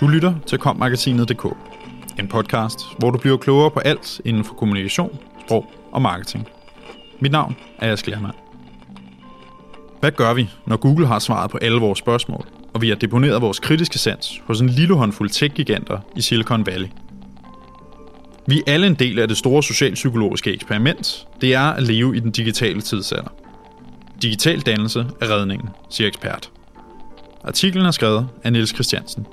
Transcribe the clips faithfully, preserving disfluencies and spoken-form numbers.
Du lytter til kommagasinet punktum d k, en podcast, hvor du bliver klogere på alt inden for kommunikation, sprog og marketing. Mit navn er Ask Lermand. Hvad gør vi, når Google har svaret på alle vores spørgsmål, og vi har deponeret vores kritiske sans hos en lille håndfuld tech-giganter i Silicon Valley? Vi er alle en del af det store socialpsykologiske eksperiment, det er at leve i den digitale tidsalder. Digital dannelse er redningen, siger ekspert. Artiklen er skrevet af Niels Christiansen.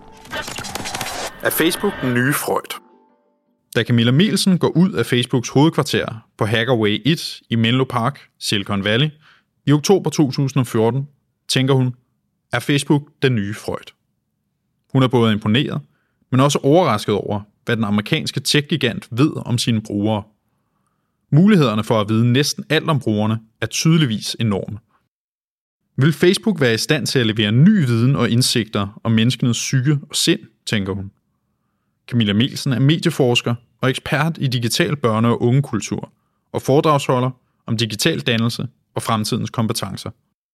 Er Facebook den nye Freud? Da Camilla Mielsen går ud af Facebooks hovedkvarter på Hackerway et i Menlo Park, Silicon Valley, i oktober to tusind og fjorten, tænker hun, er Facebook den nye Freud? Hun er både imponeret, men også overrasket over, hvad den amerikanske tech-gigant ved om sine brugere. Mulighederne for at vide næsten alt om brugerne er tydeligvis enorme. Vil Facebook være i stand til at levere ny viden og indsigter om menneskenes psyke og sind, tænker hun. Camilla Mielsen er medieforsker og ekspert i digital børne- og ungekultur og foredragsholder om digital dannelse og fremtidens kompetencer.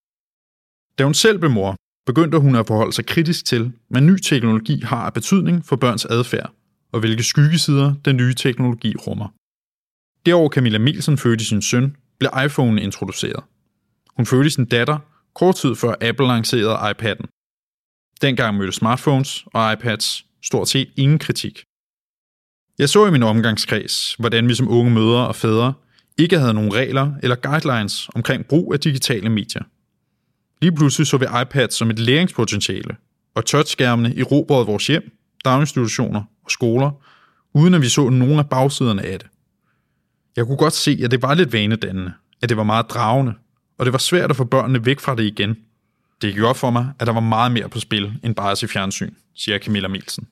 Da hun selv blev mor, begyndte hun at forholde sig kritisk til, hvad ny teknologi har af betydning for børns adfærd, og hvilke skyggesider den nye teknologi rummer. Derover Camilla Mielsen fødte sin søn, blev iPhone introduceret. Hun fødte sin datter kort tid før Apple lancerede iPad'en. Dengang mødte smartphones og iPads stort set ingen kritik. Jeg så i min omgangskreds, hvordan vi som unge mødre og fædre ikke havde nogen regler eller guidelines omkring brug af digitale medier. Lige pludselig så vi iPads som et læringspotentiale, og touchskærmene erobrede vores hjem, daginstitutioner og skoler, uden at vi så nogen af bagsiderne af det. Jeg kunne godt se, at det var lidt vanedannende, at det var meget dragende, og det var svært at få børnene væk fra det igen. Det gik op for mig, at der var meget mere på spil end bare at se fjernsyn, siger Camilla Mielsen.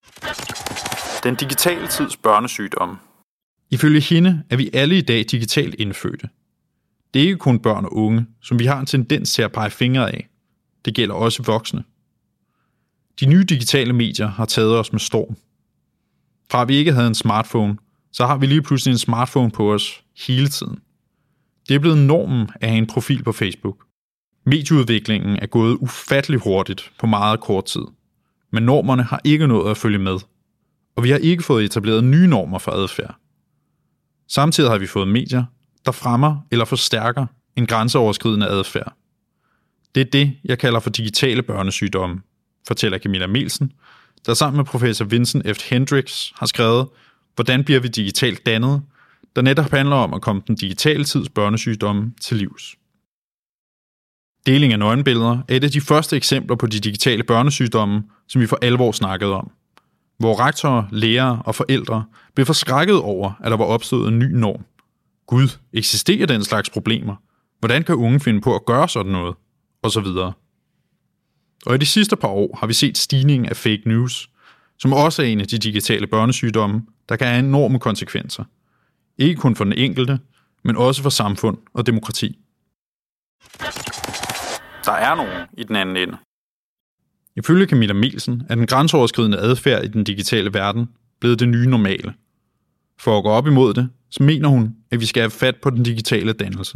Den digitale tids børnesygdomme. Ifølge hende er vi alle i dag digitalt indfødte. Det er ikke kun børn og unge, som vi har en tendens til at pege fingre af. Det gælder også voksne. De nye digitale medier har taget os med storm. Fra at vi ikke havde en smartphone, så har vi lige pludselig en smartphone på os hele tiden. Det er blevet normen at have en profil på Facebook. Medieudviklingen er gået ufattelig hurtigt på meget kort tid, men normerne har ikke nået at følge med, og vi har ikke fået etableret nye normer for adfærd. Samtidig har vi fået medier, der fremmer eller forstærker en grænseoverskridende adfærd. Det er det, jeg kalder for digitale børnesygdomme, fortæller Camilla Mielsen, der sammen med professor Vincent F. Hendricks har skrevet, hvordan bliver vi digitalt dannet, der netop handler om at komme den digitale tids børnesygdomme til livs. Deling af nøgenbilleder er et af de første eksempler på de digitale børnesygdomme, som vi for alvor snakkede om. Hvor rektorer, lærere og forældre blev forskrækket over, at der var opstået en ny norm. Gud, eksisterer den slags problemer? Hvordan kan unge finde på at gøre sådan noget? Og så videre. Og i de sidste par år har vi set stigningen af fake news, som også er en af de digitale børnesygdomme, der kan have enorme konsekvenser. Ikke kun for den enkelte, men også for samfund og demokrati. Der er nogen i den anden ende. Ifølge Camilla Mielsen er den grænseoverskridende adfærd i den digitale verden blevet det nye normale. For at gå op imod det, så mener hun, at vi skal have fat på den digitale dannelse.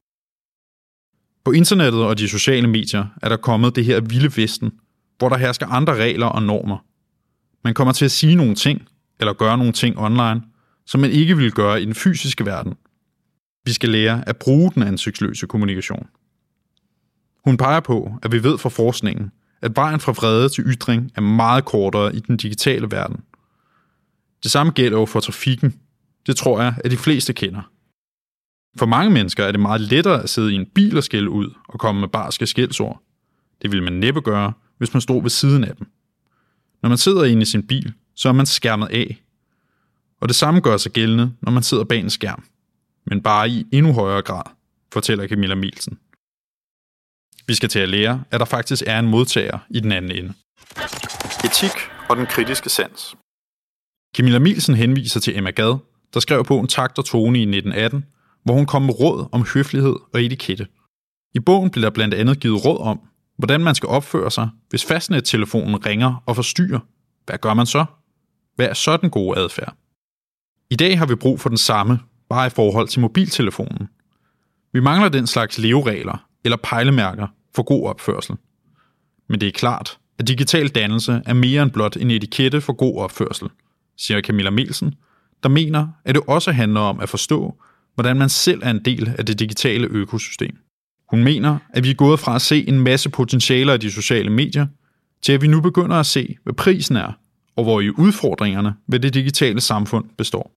På internettet og de sociale medier er der kommet det her vilde vesten, hvor der hersker andre regler og normer. Man kommer til at sige nogle ting, eller gøre nogle ting online, som man ikke vil gøre i den fysiske verden. Vi skal lære at bruge den ansigtsløse kommunikation. Hun peger på, at vi ved fra forskningen, at vejen fra vrede til ytring er meget kortere i den digitale verden. Det samme gælder jo for trafikken. Det tror jeg, at de fleste kender. For mange mennesker er det meget lettere at sidde i en bil og skælde ud og komme med barske skældsord. Det vil man næppe gøre, hvis man står ved siden af dem. Når man sidder inde i sin bil, så er man skærmet af. Og det samme gør sig gældende, når man sidder bag en skærm. Men bare i endnu højere grad, fortæller Camilla Mielsen. Vi skal til at lære, at der faktisk er en modtager i den anden ende. Etik og den kritiske sans. Camilla Mielsen henviser til Emma Gad, der skrev bogen Takt og Tone i nitten atten, hvor hun kom med råd om høflighed og etikette. I bogen bliver der blandt andet givet råd om, hvordan man skal opføre sig, hvis fastnettelefonen ringer og forstyrrer. Hvad gør man så? Hvad er så den gode adfærd? I dag har vi brug for den samme, bare i forhold til mobiltelefonen. Vi mangler den slags leveregler eller pejlemærker for god opførsel. Men det er klart, at digital dannelse er mere end blot en etikette for god opførsel, siger Camilla Melsen, der mener, at det også handler om at forstå, hvordan man selv er en del af det digitale økosystem. Hun mener, at vi er gået fra at se en masse potentialer i de sociale medier, til at vi nu begynder at se, hvad prisen er, og hvor i udfordringerne ved det digitale samfund består.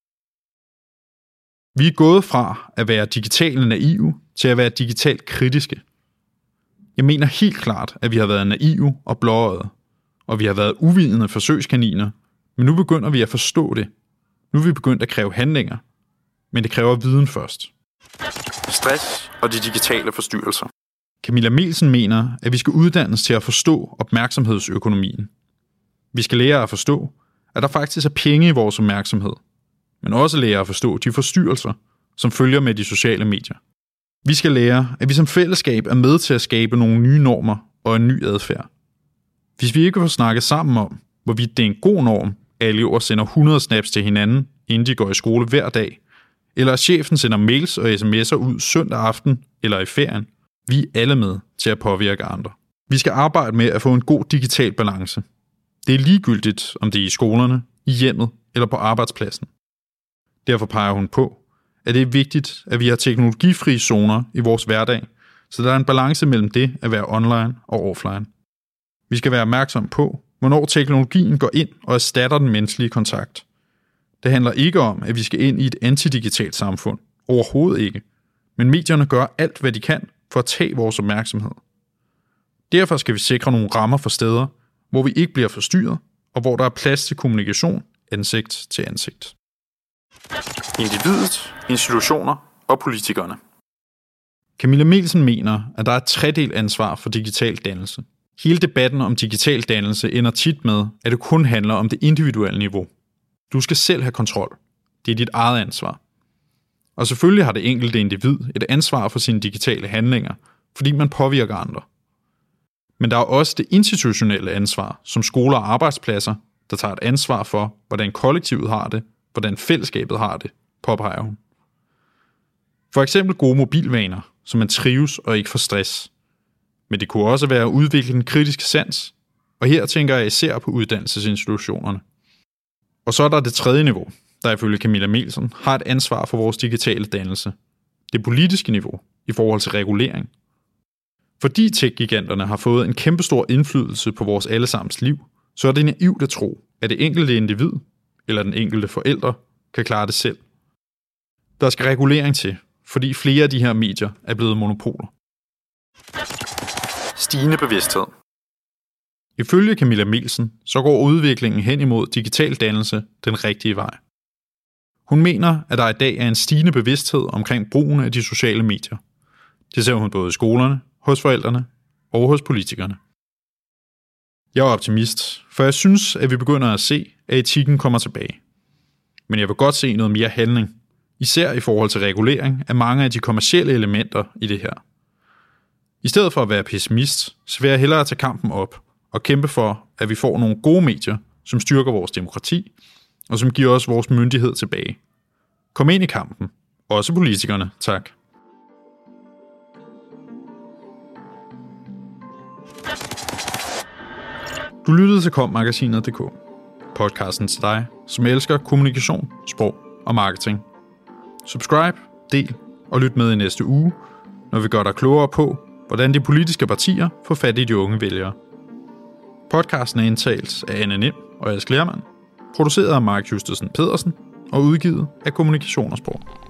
Vi er gået fra at være digitalt naive til at være digitalt kritiske. Jeg mener helt klart, at vi har været naive og blåøjede, og vi har været uvidende forsøgskaniner, men nu begynder vi at forstå det. Nu er vi begyndt at kræve handlinger, men det kræver viden først. Stress og de digitale forstyrrelser. Camilla Melsen mener, at vi skal uddannes til at forstå opmærksomhedsøkonomien. Vi skal lære at forstå, at der faktisk er penge i vores opmærksomhed, men også lære at forstå de forstyrrelser, som følger med de sociale medier. Vi skal lære, at vi som fællesskab er med til at skabe nogle nye normer og en ny adfærd. Hvis vi ikke får snakket sammen om, hvorvidt det er en god norm, at elever sender hundrede snaps til hinanden, inden de går i skole hver dag, eller at chefen sender mails og sms'er ud søndag aften eller i ferien, vi er alle med til at påvirke andre. Vi skal arbejde med at få en god digital balance. Det er ligegyldigt, om det er i skolerne, i hjemmet eller på arbejdspladsen. Derfor peger hun på, at det er vigtigt, at vi har teknologifrie zoner i vores hverdag, så der er en balance mellem det at være online og offline. Vi skal være opmærksom på, hvornår teknologien går ind og erstatter den menneskelige kontakt. Det handler ikke om, at vi skal ind i et antidigitalt samfund. Overhovedet ikke. Men medierne gør alt, hvad de kan for at tage vores opmærksomhed. Derfor skal vi sikre nogle rammer for steder, hvor vi ikke bliver forstyrret, og hvor der er plads til kommunikation ansigt til ansigt. Individet, institutioner og politikerne. Camilla Melsen mener, at der er et tredelt ansvar for digital dannelse. Hele debatten om digital dannelse ender tit med, at det kun handler om det individuelle niveau. Du skal selv have kontrol. Det er dit eget ansvar. Og selvfølgelig har det enkelte individ et ansvar for sine digitale handlinger, fordi man påvirker andre. Men der er også det institutionelle ansvar, som skoler og arbejdspladser, der tager et ansvar for, hvordan kollektivet har det, hvordan fællesskabet har det, påpeger hun. For eksempel gode mobilvaner, så man trives og ikke får stress. Men det kunne også være at udvikle en kritisk sans, og her tænker jeg især på uddannelsesinstitutionerne. Og så er der det tredje niveau, der ifølge Camilla Melsen har et ansvar for vores digitale dannelse. Det politiske niveau i forhold til regulering. Fordi tech-giganterne har fået en kæmpestor indflydelse på vores allesammens liv, så er det naivt at tro, at det enkelte individ eller den enkelte forælder kan klare det selv. Der skal regulering til, fordi flere af de her medier er blevet monopoler. Stigende bevidsthed. Ifølge Camilla Melsen, så går udviklingen hen imod digital dannelse den rigtige vej. Hun mener, at der i dag er en stigende bevidsthed omkring brugen af de sociale medier. Det ser hun både i skolerne, hos forældrene og hos politikerne. Jeg er optimist, for jeg synes, at vi begynder at se, at etikken kommer tilbage. Men jeg vil godt se noget mere handling, især i forhold til regulering af mange af de kommercielle elementer i det her. I stedet for at være pessimist, så vil jeg hellere tage kampen op og kæmpe for, at vi får nogle gode medier, som styrker vores demokrati, og som giver os vores myndighed tilbage. Kom ind i kampen. Også politikerne, tak. Du lyttede til kom magasinet punktum d k. Podcasten til dig, som elsker kommunikation, sprog og marketing. Subscribe, del og lyt med i næste uge, når vi gør dig klogere på, hvordan de politiske partier får fat i de unge vælgere. Podcasten er indtalt af Anne Nim og Ask Lermand, produceret af Mark Justesen Pedersen og udgivet af Kommunikation og Sprog.